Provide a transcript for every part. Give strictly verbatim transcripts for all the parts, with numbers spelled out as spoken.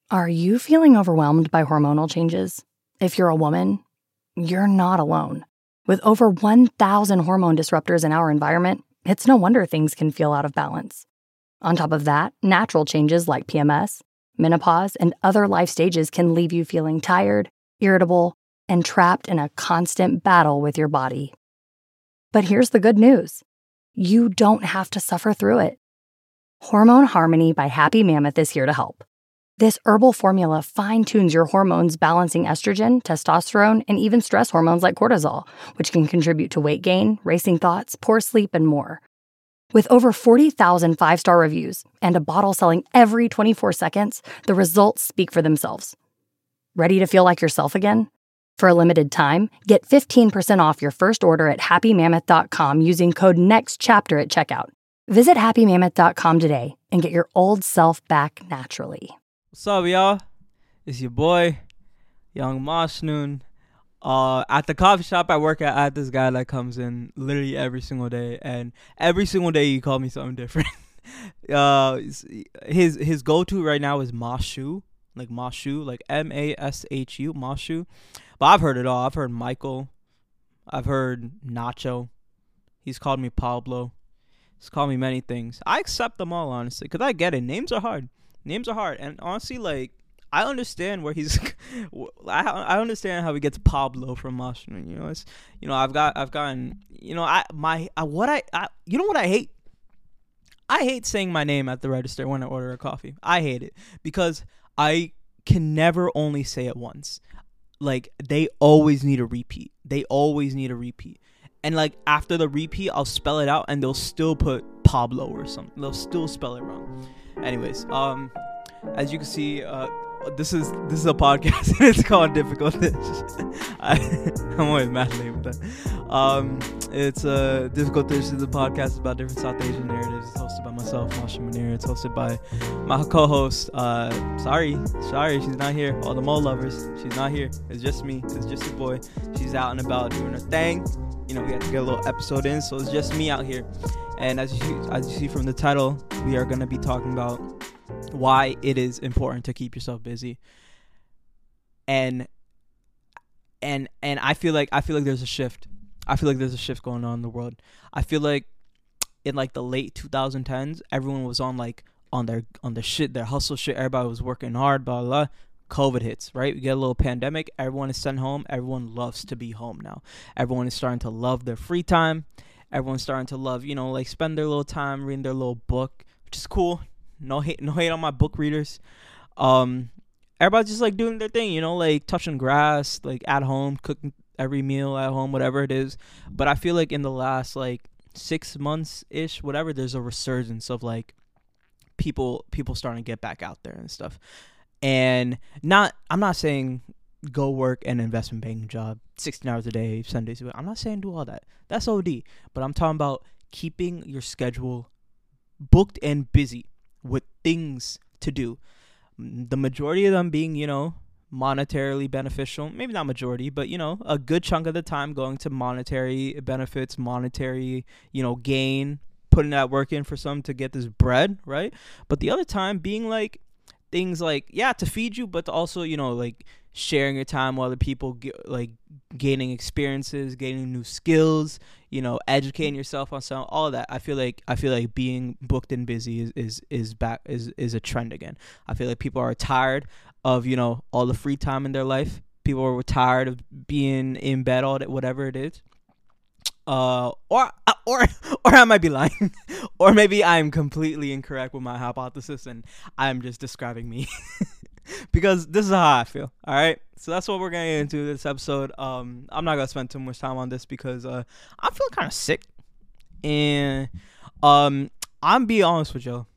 Are you feeling overwhelmed by hormonal changes? If you're a woman, you're not alone. With over one thousand hormone disruptors in our environment, it's no wonder things can feel out of balance. On top of that, natural changes like P M S, menopause, and other life stages can leave you feeling tired, irritable, and trapped in a constant battle with your body. But here's the good news. You don't have to suffer through it. Hormone Harmony by Happy Mammoth is here to help. This herbal formula fine-tunes your hormones, balancing estrogen, testosterone, and even stress hormones like cortisol, which can contribute to weight gain, racing thoughts, poor sleep, and more. With over forty thousand five-star reviews and a bottle selling every twenty-four seconds, the results speak for themselves. Ready to feel like yourself again? For a limited time, get fifteen percent off your first order at happy mammoth dot com using code NEXTCHAPTER at checkout. Visit happy mammoth dot com today and get your old self back naturally. What's up, y'all? It's your boy, Young Moshnoon. Uh, at the coffee shop I work at, I have this guy that comes in literally every single day, and every single day he called me something different. uh, his his go-to right now is Mashu, like Mashu, like M A S H U, Mashu. But I've heard it all. I've heard Michael. I've heard Nacho. He's called me Pablo. He's called me many things. I accept them all, honestly, because I get it. Names are hard. Names are hard, and honestly, like, I understand where he's. I I understand how he gets Pablo from Moshnoon. You know, it's you know I've got I've gotten you know I my I, what I, I you know what I hate. I hate saying my name at the register when I order a coffee. I hate it because I can never only say it once. Like, they always need a repeat. They always need a repeat. And like after the repeat, I'll spell it out, and they'll still put Pablo or something. They'll still spell it wrong. Anyways, um, as you can see, uh, this is this is a podcast. It's called Difficult Dish. I, I'm always mad late with that. Um, it's a uh, Difficult Dish is a podcast about different South Asian narratives. It's hosted by myself, Masha Munir. It's hosted by my co-host. Uh, sorry, sorry, she's not here. All the Mo lovers, she's not here. It's just me. It's just your boy. She's out and about doing her thing. You know, we had to get a little episode in, so it's just me out here. And as you as you see from the title, we are going to be talking about why it is important to keep yourself busy. And and and I feel like I feel like there's a shift. I feel like there's a shift going on in the world. I feel like in like the late twenty tens, everyone was on like on their on their shit, their hustle shit. Everybody was working hard, blah blah. blah. COVID hits, right? We get a little pandemic. Everyone is sent home. Everyone loves to be home now. Everyone is starting to love their free time. Everyone's starting to love, you know, like spend their little time reading their little book, which is cool. No hate, no hate on my book readers. Um, everybody's just like doing their thing, you know, like touching grass, like at home, cooking every meal at home, whatever it is. But I feel like in the last like six months ish, whatever, there's a resurgence of like people, people starting to get back out there and stuff. And not, I'm not saying go work an investment banking job sixteen hours a day, seven days a week. I'm not saying do all that. That's O D. But I'm talking about keeping your schedule booked and busy with things to do. The majority of them being, you know, monetarily beneficial. Maybe not majority, but, you know, a good chunk of the time going to monetary benefits, monetary, you know, gain, putting that work in for some to get this bread, right? But the other time being like, things like, yeah, to feed you, but to also, you know, like sharing your time with other people, get, like gaining experiences, gaining new skills, you know, educating yourself on some, all of that. I feel like I feel like being booked and busy is is is back is is a trend again. I feel like people are tired of, you know, all the free time in their life. People are tired of being in bed all day, whatever it is. Uh, or or or I might be lying, or maybe I'm completely incorrect with my hypothesis, and I'm just describing me, because this is how I feel. All right, so that's what we're gonna get into this episode. Um, I'm not gonna spend too much time on this because uh, I feel kind of sick, and um, I'm being honest with y'all.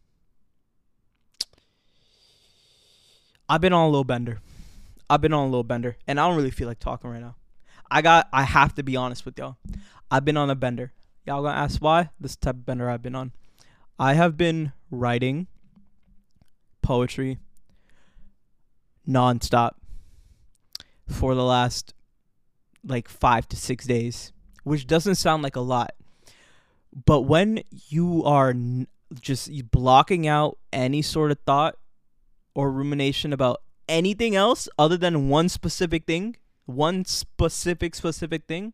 I've been on a little bender. I've been on a little bender, and I don't really feel like talking right now. I got. I have to be honest with y'all. I've been on a bender. Y'all gonna ask why? This type of bender I've been on. I have been writing poetry nonstop for the last like five to six days, which doesn't sound like a lot. But when you are n- just blocking out any sort of thought or rumination about anything else other than one specific thing, one specific, specific thing,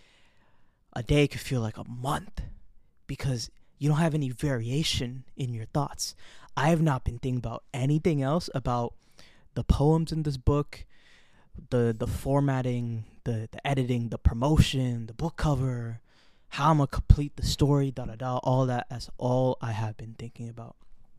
a day could feel like a month because you don't have any variation in your thoughts. I have not been thinking about anything else about the poems in this book, the the formatting, the, the editing, the promotion, the book cover, how I'm going to complete the story, da da da, all that. That's all I have been thinking about.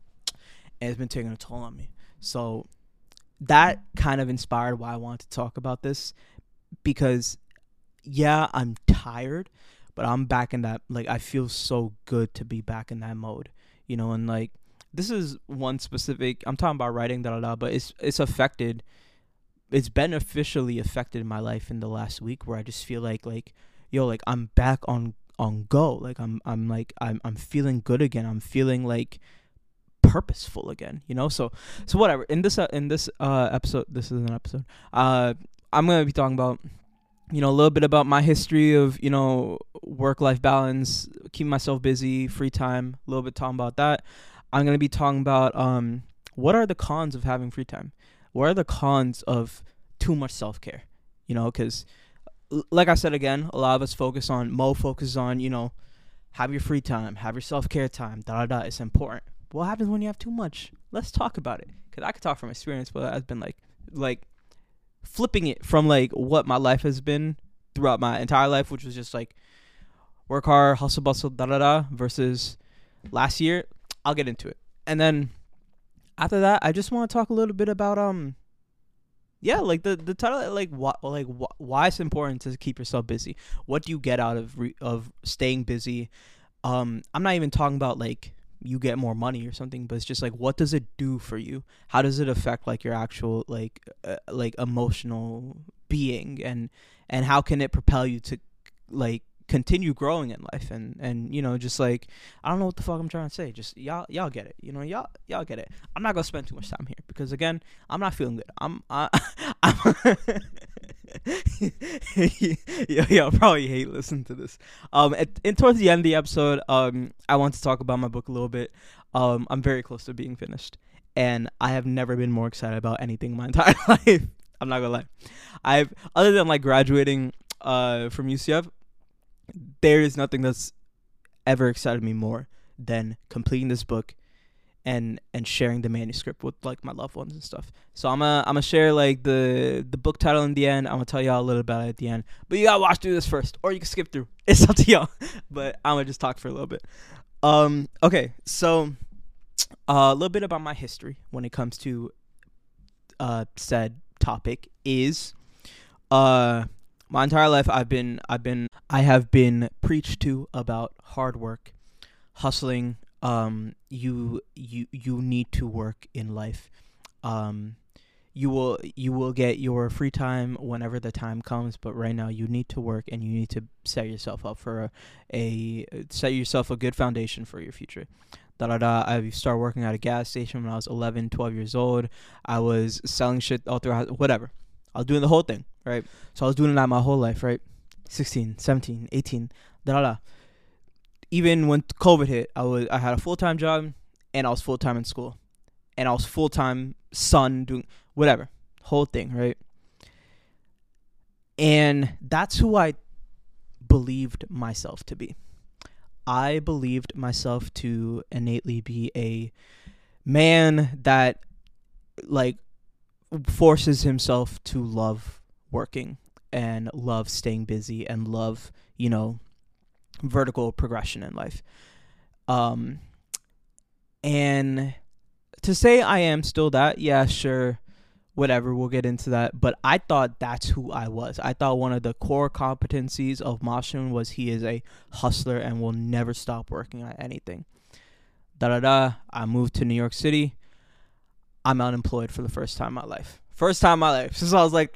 And it's been taking a toll on me. So that kind of inspired why I wanted to talk about this, because yeah, I'm tired, but I'm back in that, like, I feel so good to be back in that mode, you know. And like, this is one specific, I'm talking about writing, da da da, but it's it's affected, it's beneficially affected my life in the last week, where I just feel like like yo, like I'm back on on go, like I'm I'm like I'm I'm feeling good again. I'm feeling like purposeful again, you know. So so whatever. In this uh, in this uh episode, this is an episode. Uh, I'm gonna be talking about, you know, a little bit about my history of, you know, work-life balance, keeping myself busy, free time. A little bit talking about that. I'm gonna be talking about um what are the cons of having free time. What are the cons of too much self-care? You know, because like I said again, a lot of us focus on, Mo focuses on, you know, have your free time, have your self-care time, da da da. It's important. But what happens when you have too much? Let's talk about it. Because I could talk from experience, but I've been like, like flipping it from like what my life has been throughout my entire life, which was just like work hard, hustle, bustle, da da da, versus last year. I'll get into it. And then after that, I just want to talk a little bit about, um, yeah, like the, the title, like what, like wh- why it's important to keep yourself busy. What do you get out of re- of staying busy? Um, I'm not even talking about like you get more money or something, but it's just like, what does it do for you? How does it affect like your actual like uh, like emotional being, and and how can it propel you to like continue growing in life? And and you know, just like, I don't know what the fuck I'm trying to say, just y'all y'all get it, you know, y'all y'all get it. I'm not gonna spend too much time here because again, I'm not feeling good. I'm I, I'm yo, y'all probably hate listening to this. Um at, and towards the end of the episode, um I want to talk about my book a little bit. um I'm very close to being finished, and I have never been more excited about anything in my entire life. I'm not gonna lie. I've, other than like graduating uh from U C F, there is nothing that's ever excited me more than completing this book and and sharing the manuscript with like my loved ones and stuff. So I'm gonna I'm gonna share like the the book title in the end. I'm gonna tell y'all a little about it at the end, but you gotta watch through this first, or you can skip through. It's up to y'all. But I'm gonna just talk for a little bit. Um, okay, so uh, a little bit about my history when it comes to uh said topic is uh. My entire life, I've been, I've been, I have been preached to about hard work, hustling. Um, you, you, you need to work in life. Um, you will, you will get your free time whenever the time comes. But right now, you need to work, and you need to set yourself up for a, a set yourself a good foundation for your future. Da da da. I started working at a gas station when I was eleven, twelve years old. I was selling shit all throughout, whatever. I was doing the whole thing, right? So I was doing that my whole life, right? sixteen, seventeen, eighteen, da da da. Even when COVID hit, I was I had a full-time job, and I was full-time in school. And I was full-time son doing whatever. Whole thing, right? And that's who I believed myself to be. I believed myself to innately be a man that like forces himself to love working and love staying busy and love, you know, vertical progression in life. Um, and to say I am still that, yeah, sure, whatever, we'll get into that. But I thought that's who I was. I thought one of the core competencies of Mashun was he is a hustler and will never stop working at anything. Da da da. I moved to New York City. I'm unemployed for the first time in my life. First time in my life since I was like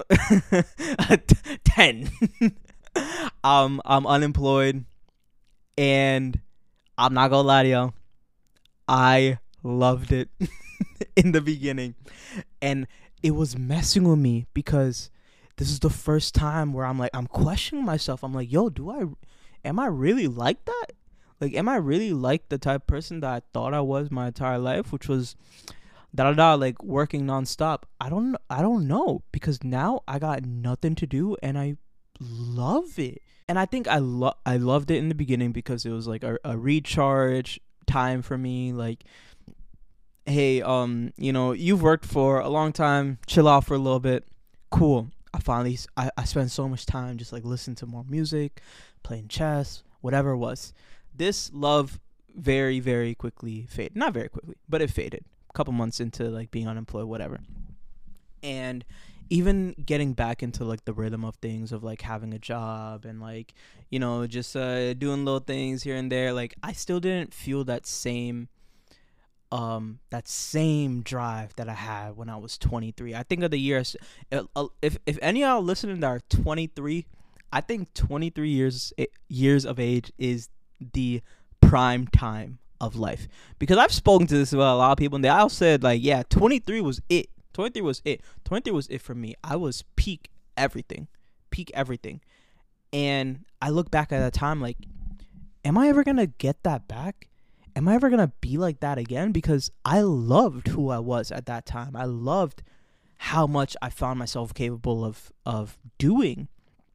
ten. um, I'm unemployed, and I'm not gonna lie to y'all, I loved it in the beginning, and it was messing with me because this is the first time where I'm like, I'm questioning myself. I'm like, yo, do I, am I really like that? Like, am I really like the type of person that I thought I was my entire life, which was da da da, like working nonstop. I don't I don't know, because now I got nothing to do and I love it. And I think I lo- I loved it in the beginning because it was like a, a recharge time for me. Like, hey, um, you know, you've worked for a long time, chill out for a little bit. Cool. I finally I, I spent so much time just like listening to more music, playing chess, whatever it was. This love very, very quickly faded. Not very quickly, but it faded. A couple months into like being unemployed, whatever. And even getting back into like the rhythm of things, of like having a job and like, you know, just uh, doing little things here and there, like I still didn't feel that same um that same drive that I had when I was twenty-three. I think of the years, if if any of y'all listening that are twenty-three, I think twenty-three years years of age is the prime time of life, because I've spoken to this about a lot of people and they all said like, yeah, twenty-three was it. twenty-three was it. twenty-three was it for me. I was peak everything. Peak everything. And I look back at that time like, am I ever going to get that back? Am I ever going to be like that again? Because I loved who I was at that time. I loved how much I found myself capable of of doing.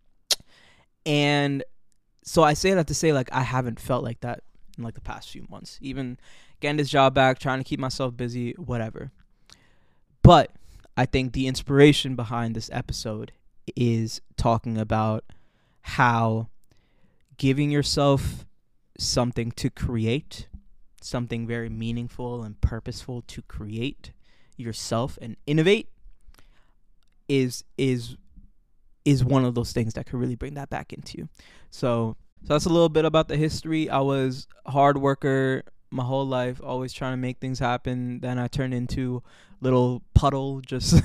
And so I say that to say like I haven't felt like that in like the past few months. Even getting this job back, trying to keep myself busy, whatever. But I think the inspiration behind this episode is talking about how giving yourself something to create, something very meaningful and purposeful to create yourself and innovate is is is one of those things that could really bring that back into you. So, so that's a little bit about the history. I was a hard worker my whole life, always trying to make things happen. Then I turned into little puddle, just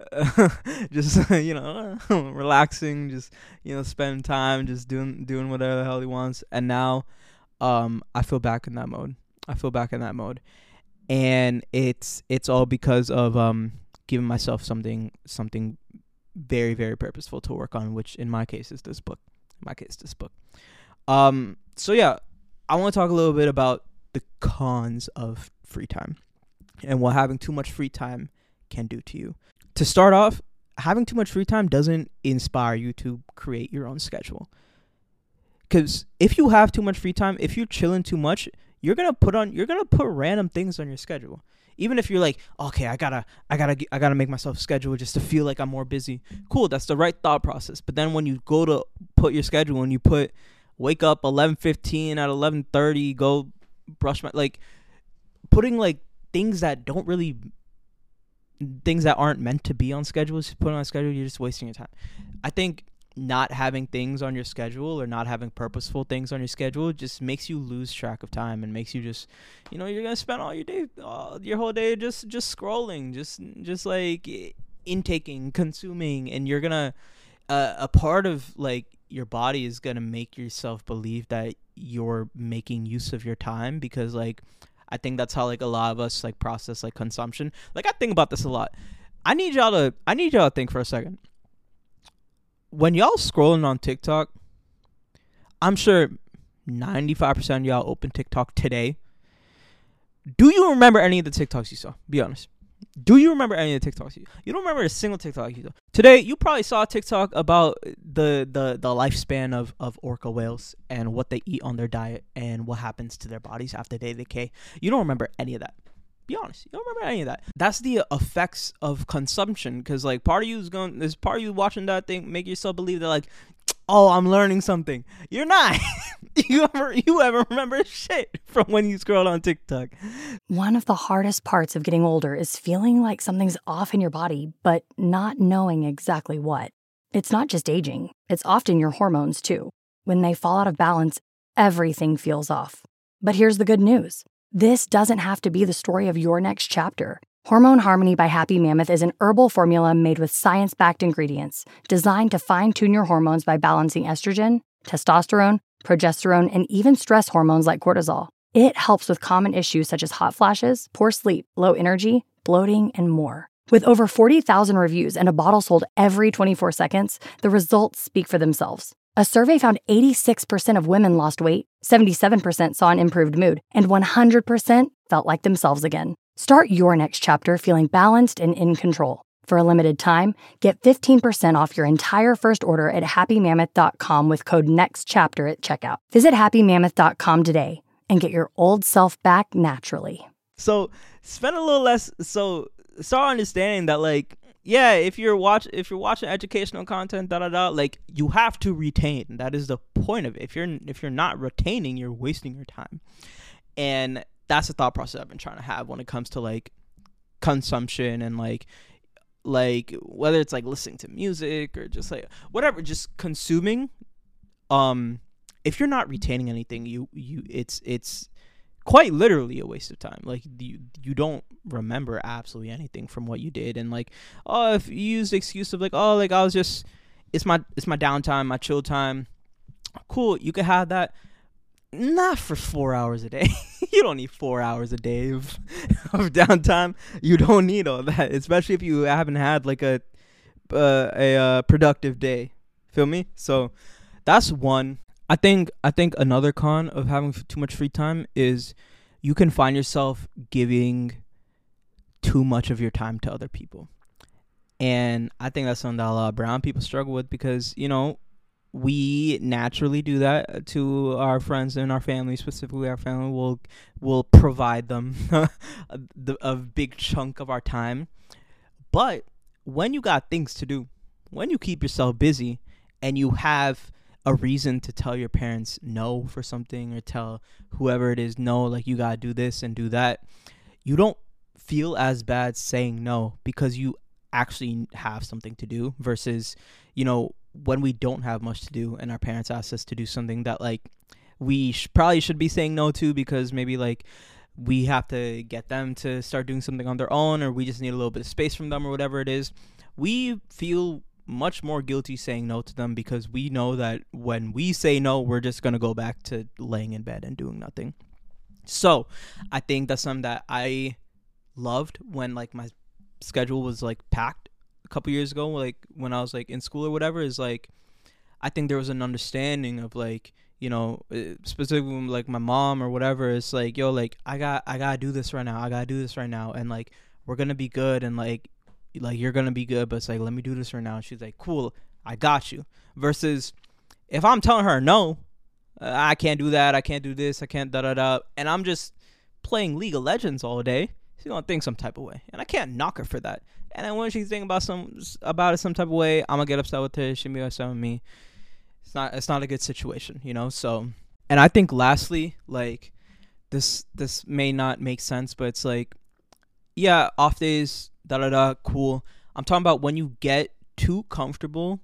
just you know, relaxing, just, you know, spending time, just doing doing whatever the hell he wants. And now um I feel back in that mode. I feel back in that mode. And it's it's all because of um giving myself something something very, very purposeful to work on, which in my case is this book. In my case, this book. Um so yeah, I want to talk a little bit about the cons of free time and what having too much free time can do to you. To start off, having too much free time doesn't inspire you to create your own schedule. Because if you have too much free time, if you're chilling too much, you're gonna put on you're gonna put random things on your schedule. Even if you're like, okay, I gotta I gotta I gotta make myself schedule just to feel like I'm more busy. Cool, that's the right thought process. But then when you go to put your schedule and you put wake up eleven fifteen at eleven thirty, go brush my, like putting like things that don't really things that aren't meant to be on schedules, put on a schedule, you're just wasting your time. I think not having things on your schedule or not having purposeful things on your schedule just makes you lose track of time and makes you just, you know, you're gonna spend all your day all, your whole day just just scrolling, just just like intaking, consuming, and you're gonna uh, a part of like your body is gonna make yourself believe that you're making use of your time, because like I think that's how like a lot of us like process like consumption. Like I think about this a lot. I need y'all to I need y'all to think for a second. When y'all scrolling on TikTok, I'm sure ninety-five percent of y'all open TikTok today. Do you remember any of the TikToks you saw? Be honest. Do you remember any of the TikToks you saw? You don't remember a single TikTok you saw. Today, you probably saw a TikTok about the, the, the lifespan of, of orca whales and what they eat on their diet and what happens to their bodies after they decay. You don't remember any of that. Be honest. You don't remember any of that. That's the effects of consumption, because like part of you is going, there's part of you watching that thing, make yourself believe that like, oh, I'm learning something. You're not. you ever you ever remember shit from when you scrolled on TikTok? One of the hardest parts of getting older is feeling like something's off in your body, but not knowing exactly what. It's not just aging. It's often your hormones too. When they fall out of balance, everything feels off. But here's the good news. This doesn't have to be the story of your next chapter. Hormone Harmony by Happy Mammoth is an herbal formula made with science-backed ingredients designed to fine-tune your hormones by balancing estrogen, testosterone, progesterone, and even stress hormones like cortisol. It helps with common issues such as hot flashes, poor sleep, low energy, bloating, and more. With over forty thousand reviews and a bottle sold every twenty-four seconds, the results speak for themselves. A survey found eighty-six percent of women lost weight, seventy-seven percent saw an improved mood, and one hundred percent felt like themselves again. Start your next chapter feeling balanced and in control. For a limited time, get fifteen percent off your entire first order at happy mammoth dot com with code NEXTCHAPTER at checkout. Visit happy mammoth dot com today and get your old self back naturally. So spend a little less. So start understanding that, like, yeah, if you're watch if you're watching educational content, da da da, like, you have to retain. That is the point of it. If you're if you're not retaining, you're wasting your time. And that's the thought process I've been trying to have when it comes to, like, consumption and like like whether it's like listening to music or just like whatever, just consuming. Um, if you're not retaining anything, you you it's it's quite literally a waste of time. Like, you you don't remember absolutely anything from what you did. And like, oh, if you use the excuse of like, oh, like I was just it's my it's my downtime, my chill time. Cool, you could have that. Not for four hours a day. You don't need four hours a day of, of downtime. You don't need all that, especially if you haven't had like a uh, a uh, productive day. Feel me? So that's one. I think I think another con of having too much free time is you can find yourself giving too much of your time to other people, and I think that's something that a lot of brown people struggle with because, you know, we naturally do that to our friends and our family. Specifically, our family will will provide them a, a big chunk of our time. But when you got things to do, when you keep yourself busy and you have a reason to tell your parents no for something or tell whoever it is no, like you gotta do this and do that, you don't feel as bad saying no because you actually have something to do versus, you know, when we don't have much to do and our parents ask us to do something that like we sh- probably should be saying no to because maybe like we have to get them to start doing something on their own, or we just need a little bit of space from them, or whatever it is, we feel much more guilty saying no to them because we know that when we say no, we're just going to go back to laying in bed and doing nothing. So I think that's something that I loved when like my schedule was like packed a couple years ago, like when I was like in school or whatever, is like I think there was an understanding of like, you know, specifically like my mom or whatever, it's like, yo, like I got I gotta do this right now, I gotta do this right now, and like we're gonna be good, and like like you're gonna be good, but it's like, let me do this right now. And she's like, cool, I got you. Versus if I'm telling her no, uh, I can't do that, I can't do this, I can't da da da, and I'm just playing League of Legends all day, she's gonna think some type of way, and I can't knock her for that. And then when she's thinking about some about it some type of way, I'm gonna get upset with her. She'll be upset with me. It's not it's not a good situation, you know. So, and I think lastly, like this this may not make sense, but it's like, yeah, off days, da da da, cool. I'm talking about when you get too comfortable,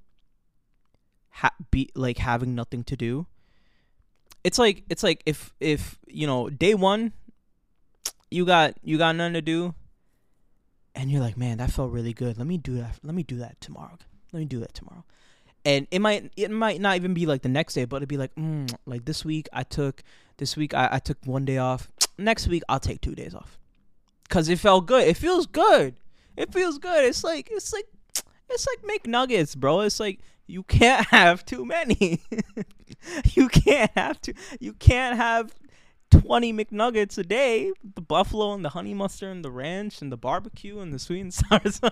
ha- be like having nothing to do. It's like it's like if if you know day one, you got you got nothing to do. And you're like, man, that felt really good. Let me do that. Let me do that tomorrow. Let me do that tomorrow. And it might it might not even be like the next day, but it'd be like, mm, like this week I took this week I, I took one day off. Next week I'll take two days off. Cause it felt good. It feels good. It feels good. It's like it's like it's like McNuggets, bro. It's like you can't have too many. you can't have to. You can't have twenty McNuggets a day, the buffalo and the honey mustard and the ranch and the barbecue and the sweet and sour sauce.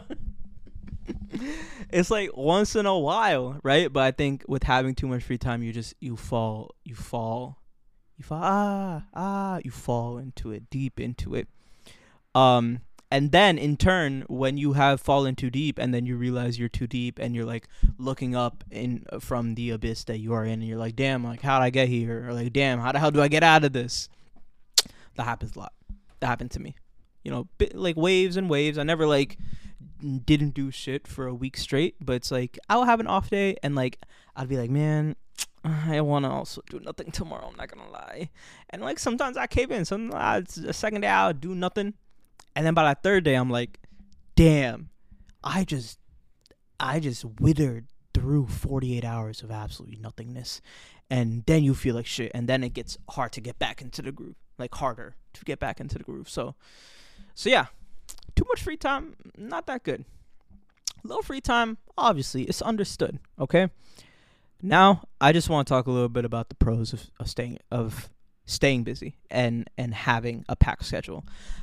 It's like once in a while, right? But I think with having too much free time, you just you fall you fall you fall ah ah you fall into it, deep into it. Um and then in turn, when you have fallen too deep and then you realize you're too deep and you're like looking up in from the abyss that you are in, and you're like, damn, like how'd I get here? Or like, damn, how the hell do I get out of this? That happens a lot. That happened to me. You know, bit, like waves and waves. I never like didn't do shit for a week straight, but it's like I'll have an off day and like I'd be like, man, I want to also do nothing tomorrow, I'm not gonna lie. And like sometimes I cave in. Sometimes a second day I'll do nothing. And then by that third day, I'm like, damn, I just, I just withered through forty-eight hours of absolutely nothingness. And then you feel like shit. And then it gets hard to get back into the groove, like harder to get back into the groove. So, so yeah, too much free time, not that good. Little free time, obviously, it's understood. Okay. Now, I just want to talk a little bit about the pros of, of staying of staying busy and and having a packed schedule.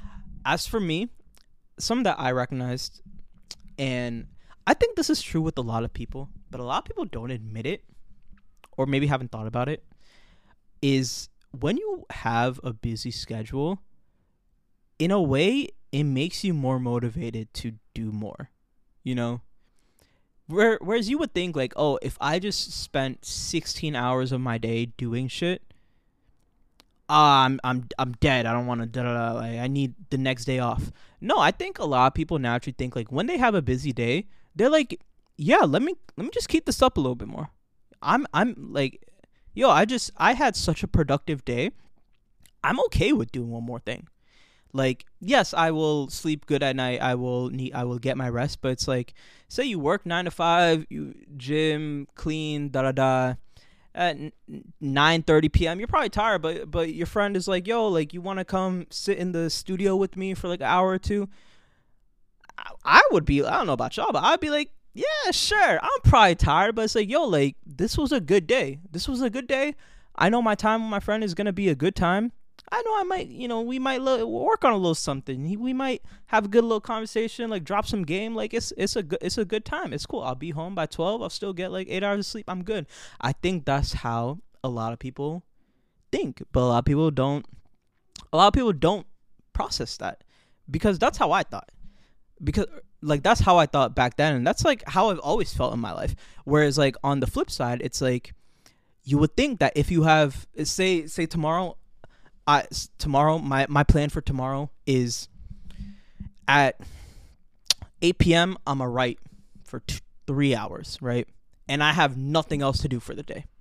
as for me, some that I recognized, and I think this is true with a lot of people, but a lot of people don't admit it, or maybe haven't thought about it, is when you have a busy schedule, in a way, it makes you more motivated to do more, you know? Where, whereas you would think, like, oh, if I just spent sixteen hours of my day doing shit, uh, I'm I'm I'm dead. I don't want to. Da, da, da, like, I need the next day off. No, I think a lot of people naturally think, like, when they have a busy day, they're like, yeah, let me let me just keep this up a little bit more. I'm I'm like, yo, I just I had such a productive day. I'm okay with doing one more thing. Like, yes, I will sleep good at night. I will need, I will get my rest. But it's like, say you work nine to five, you gym, clean, da da da. At nine thirty p.m., you're probably tired, but but your friend is like, yo, like, you want to come sit in the studio with me for like an hour or two? I, I would be, I don't know about y'all, but I'd be like, yeah, sure. I'm probably tired, but it's like, yo, like, this was a good day. This was a good day. I know my time with my friend is gonna be a good time. I know I might, you know, we might lo- work on a little something. We might have a good little conversation, like drop some game. Like it's it's a good it's a good time. It's cool. I'll be home by twelve. I'll still get like eight hours of sleep. I'm good. I think that's how a lot of people think, but a lot of people don't. A lot of people don't process that, because that's how I thought. Because like that's how I thought back then, and that's like how I've always felt in my life. Whereas like on the flip side, it's like you would think that if you have say say tomorrow. I, tomorrow, my, my plan for tomorrow is at eight p.m. I'm going to write for two, three hours, right? And I have nothing else to do for the day.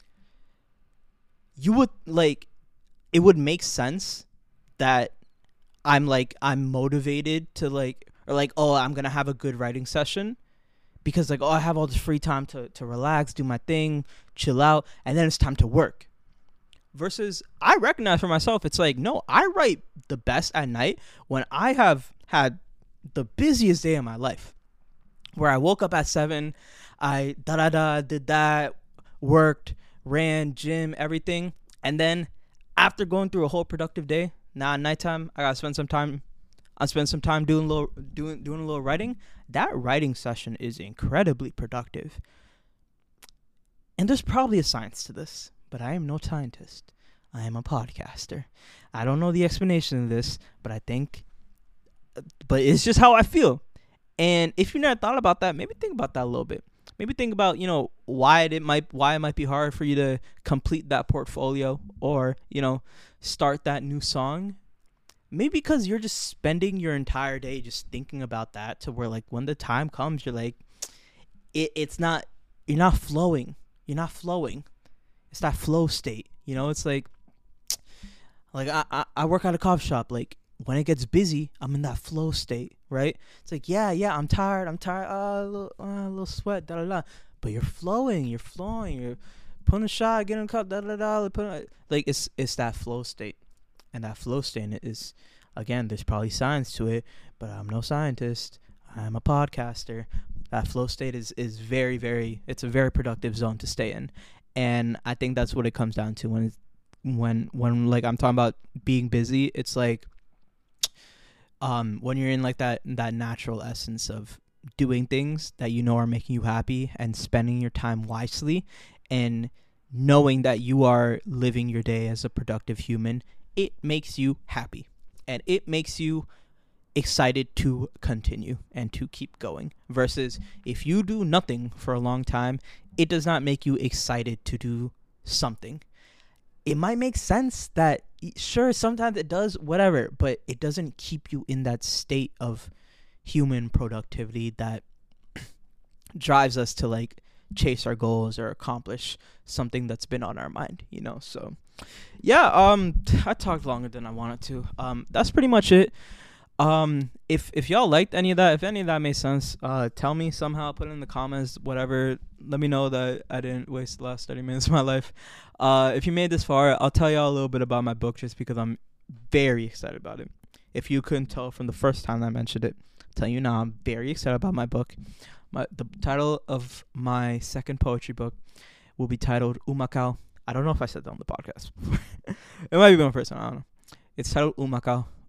You would, like, it would make sense that I'm, like, I'm motivated to, like, or, like, oh, I'm going to have a good writing session. Because, like, oh, I have all this free time to, to relax, do my thing, chill out, and then it's time to work. Versus, I recognize for myself, it's like, no, I write the best at night when I have had the busiest day of my life. Where I woke up at seven, I da-da-da, did that, worked, ran, gym, everything. And then after going through a whole productive day, now at nighttime, I gotta spend some time, I spend some time doing a little, doing, doing a little writing. That writing session is incredibly productive. And there's probably a science to this. But I am no scientist. I am a podcaster. I don't know the explanation of this, but I think, but it's just how I feel. And if you never thought about that, maybe think about that a little bit. Maybe think about, you know, why it might, why it might be hard for you to complete that portfolio or, you know, start that new song. Maybe because you're just spending your entire day just thinking about that, to where like when the time comes, you're like, it, it's not, you're not flowing. You're not flowing. It's that flow state, you know. It's like, like I, I, I work at a coffee shop. Like when it gets busy, I'm in that flow state, right? It's like, yeah, yeah, I'm tired, I'm tired, uh, a little, uh, a little sweat, da da da. But you're flowing, you're flowing, you're putting a shot, getting a cup, da da da. Putting, like it's it's that flow state, and that flow state is, again, there's probably science to it, but I'm no scientist. I'm a podcaster. That flow state is is very very. It's a very productive zone to stay in. And I think that's what it comes down to when it's, when when like I'm talking about being busy. It's like um when you're in like that that natural essence of doing things that you know are making you happy and spending your time wisely and knowing that you are living your day as a productive human. It makes you happy and it makes you excited to continue and to keep going. Versus if you do nothing for a long time, it does not make you excited to do something. It might make sense that, sure, sometimes it does, whatever, but it doesn't keep you in that state of human productivity that drives us to like chase our goals or accomplish something that's been on our mind, you know? So yeah, um, I talked longer than I wanted to. Um, that's pretty much it. Um, if if y'all liked any of that, if any of that made sense, uh, tell me somehow, put it in the comments, whatever. Let me know that I didn't waste the last thirty minutes of my life. Uh, if you made this far, I'll tell y'all a little bit about my book just because I'm very excited about it. If you couldn't tell from the first time I mentioned it, I'll tell you now, I'm very excited about my book. My the title of my second poetry book will be titled Umakal. I don't know if I said that on the podcast before. It might be my first one, I don't know. It's titled Umakal.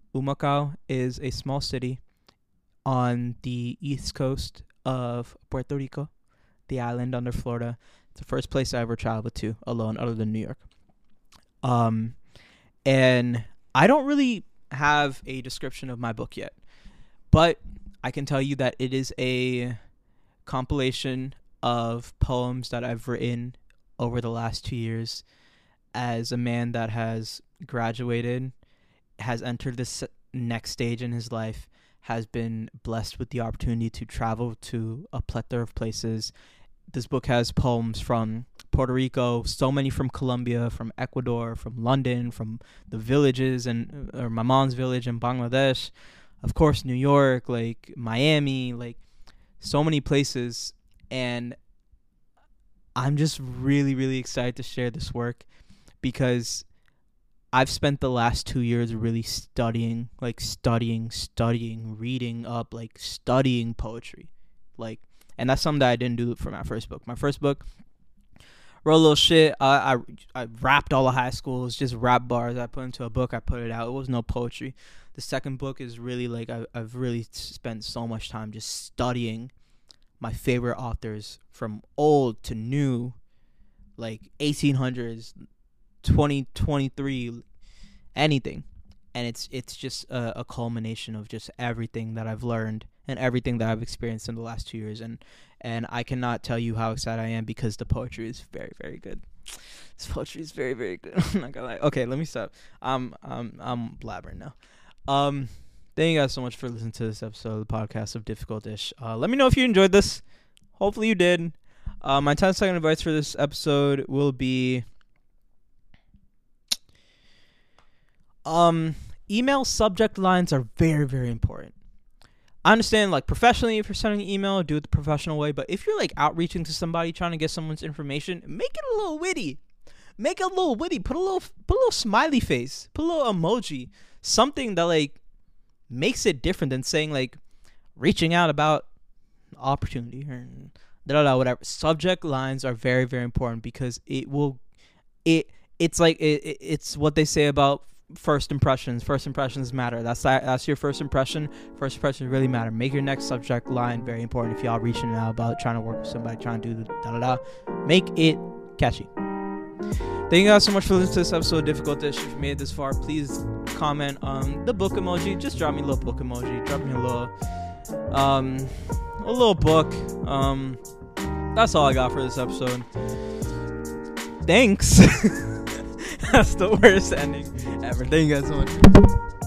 Humacao is a small city on the east coast of Puerto Rico, the island under Florida. It's the first place I ever traveled to alone, other than New York. Um, and I don't really have a description of my book yet, but I can tell you that it is a compilation of poems that I've written over the last two years as a man that has graduated, has entered this next stage in his life, has been blessed with the opportunity to travel to a plethora of places. This book has poems from Puerto Rico, so many from Colombia, from Ecuador, from London, from the villages, and or my mom's village in Bangladesh, of course, New York, like Miami, like so many places. And I'm just really, really excited to share this work because I've spent the last two years really studying, like studying, studying, reading up, like studying poetry. Like, and that's something that I didn't do for my first book. My first book, wrote a little shit. Uh, I I rapped all of high school. It was just rap bars I put into a book. I put it out. It was no poetry. The second book is really like I, I've really spent so much time just studying my favorite authors from old to new, like eighteen hundreds, twenty twenty-three, anything. And it's it's just a, a culmination of just everything that I've learned and everything that I've experienced in the last two years. And and I cannot tell you how excited I am because the poetry is very, very good. This poetry is very, very good. I'm not gonna lie. Okay, let me stop. I'm I'm I'm blabbering now. Um, thank you guys so much for listening to this episode of the podcast of Difficult Ish. Uh, let me know if you enjoyed this. Hopefully you did. Uh, my ten second advice for this episode will be um email subject lines are very, very important. I understand, like, professionally, if you're sending an email, do it the professional way. But if you're, like, outreaching to somebody, trying to get someone's information, make it a little witty. Make it a little witty. Put a little, put a little smiley face. Put a little emoji. Something that, like, makes it different than saying, like, reaching out about opportunity or da da da whatever. Subject lines are very, very important because it will, it it's like it, it it's what they say about first impressions. First impressions matter. That's that's your first impression. First impressions really matter. Make your next subject line very important. If y'all reaching out about trying to work with somebody, trying to do the da da da, make it catchy. Thank you guys so much for listening to this episode of Difficult Ish. If you made it this far, please comment on the book emoji. Just drop me a little book emoji. Drop me a little um a little book. Um that's all I got for this episode. Thanks. That's the worst ending ever. Thank you guys so much.